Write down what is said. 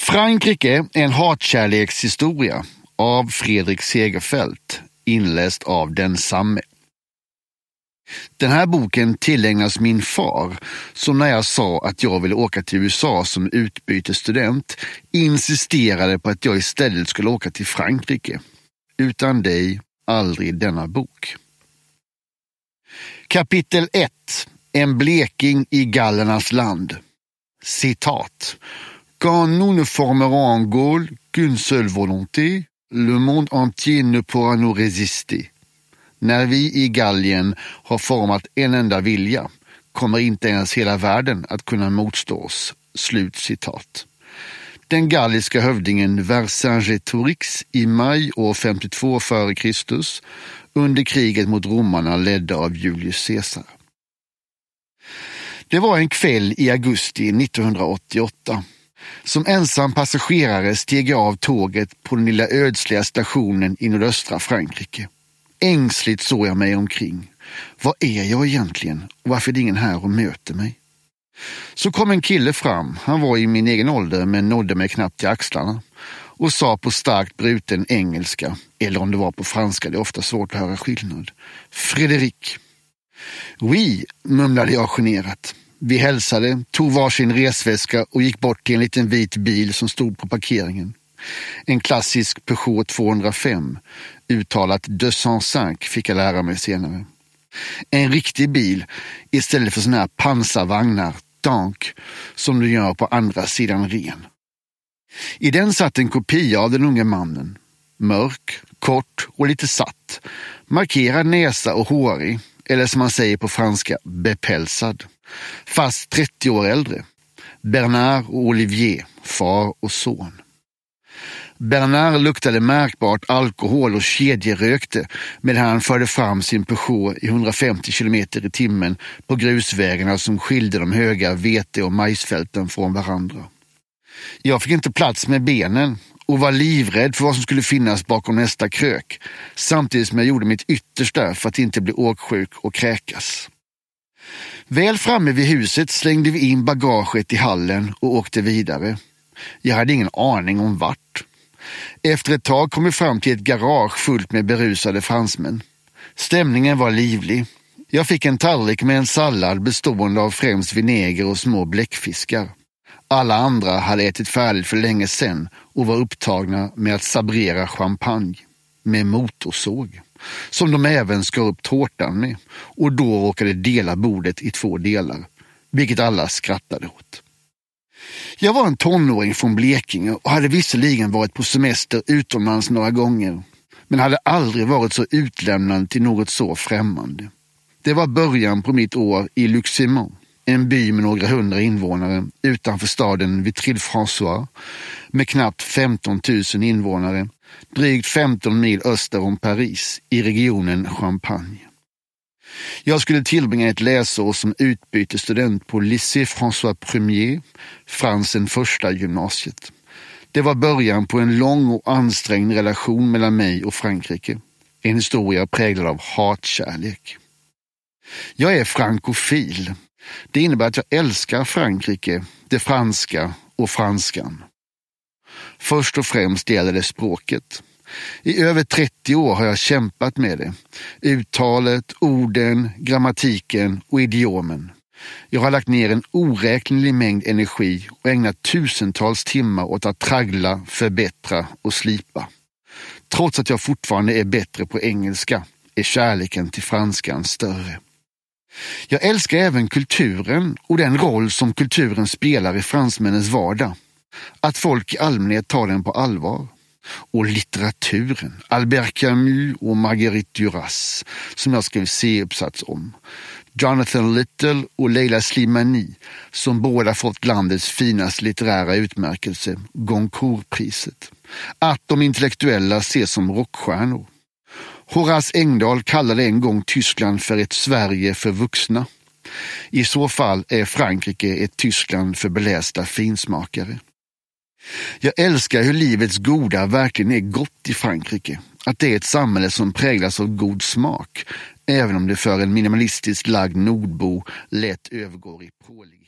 Frankrike är en hatkärlekshistoria av Fredrik Segerfeldt, inläst av densamme. Den här boken tillägnas min far, som när jag sa att jag ville åka till USA som utbytesstudent insisterade på att jag istället skulle åka till Frankrike. Utan dig, aldrig denna bok. Kapitel 1. En bleking i gallernas land. Citat. Quand nous ne formerons en Gaule qu'une seule volonté, le monde entier ne pourra nous résister. När vi i Gallien har format en enda vilja kommer inte ens hela världen att kunna motstå oss. Slutcitat. Den galliska hövdingen Vercingétorix i maj år 52 f.Kr. under kriget mot romarna ledda av Julius Caesar. Det var en kväll i augusti 1988. Som ensam passagerare steg jag av tåget på den lilla ödsliga stationen i nordöstra Frankrike. Ängsligt såg jag mig omkring. Vad är jag egentligen och varför är det ingen här och möter mig? Så kom en kille fram, han var i min egen ålder men nådde mig knappt till axlarna och sa på starkt bruten engelska, eller om det var på franska, det är ofta svårt att höra skillnad. Frédéric. Oui, mumlade jag generat. Vi hälsade, tog varsin resväska och gick bort till en liten vit bil som stod på parkeringen. En klassisk Peugeot 205, uttalat 205 fick jag lära mig senare. En riktig bil istället för såna här pansarvagnar, tank, som du gör på andra sidan Ren. I den satt en kopia av den unge mannen. Mörk, kort och lite satt. Markerad näsa och hårig, eller som man säger på franska, bepälsad. Fast 30 år äldre. Bernard och Olivier, far och son. Bernard luktade märkbart alkohol och kedjerökte medan han förde fram sin Peugeot i 150 km i timmen på grusvägarna som skilde de höga vete- och majsfälten från varandra. Jag fick inte plats med benen och var livrädd för vad som skulle finnas bakom nästa krök, samtidigt som jag gjorde mitt yttersta för att inte bli åksjuk och kräkas. Väl framme vid huset slängde vi in bagaget i hallen och åkte vidare. Jag hade ingen aning om vart. Efter ett tag kom vi fram till ett garage fullt med berusade fransmän. Stämningen var livlig. Jag fick en tallrik med en sallad bestående av främst vinäger och små bläckfiskar. Alla andra hade ätit färdigt för länge sedan och var upptagna med att sabrera champagne med motorsåg, som de även skar upp tårtan med, och då råkade dela bordet i 2 delar, vilket alla skrattade åt. Jag var en tonåring från Blekinge och hade visserligen varit på semester utomlands några gånger, men hade aldrig varit så utlämnad till något så främmande. Det var början på mitt år i Luxemont, en by med några 100 invånare utanför staden Vitry-le-François med knappt 15 000 invånare, drygt 15 mil öster om Paris i regionen Champagne. Jag skulle tillbringa ett läsår som utbytesstudent på Lycée François Premier, Fransen första gymnasiet. Det var början på en lång och ansträngd relation mellan mig och Frankrike. En historia präglad av hatkärlek. Jag är frankofil. Det innebär att jag älskar Frankrike, det franska och franskan. Först och främst gäller det språket. I över 30 år har jag kämpat med det. Uttalet, orden, grammatiken och idiomen. Jag har lagt ner en oräknelig mängd energi och ägnat tusentals timmar åt att traggla, förbättra och slipa. Trots att jag fortfarande är bättre på engelska är kärleken till franskan större. Jag älskar även kulturen och den roll som kulturen spelar i fransmännens vardag. Att folk i allmänhet tar den på allvar. Och litteraturen, Albert Camus och Marguerite Duras, som jag skrev C-uppsats om. Jonathan Little och Leila Slimani, som båda fått landets finaste litterära utmärkelse, Goncourt-priset. Att de intellektuella ses som rockstjärnor. Horace Engdahl kallade en gång Tyskland för ett Sverige för vuxna. I så fall är Frankrike ett Tyskland för belästa finsmakare. Jag älskar hur livets goda verkligen är gott i Frankrike. Att det är ett samhälle som präglas av god smak, även om det för en minimalistiskt lagd nordbo lätt övergår i pålig.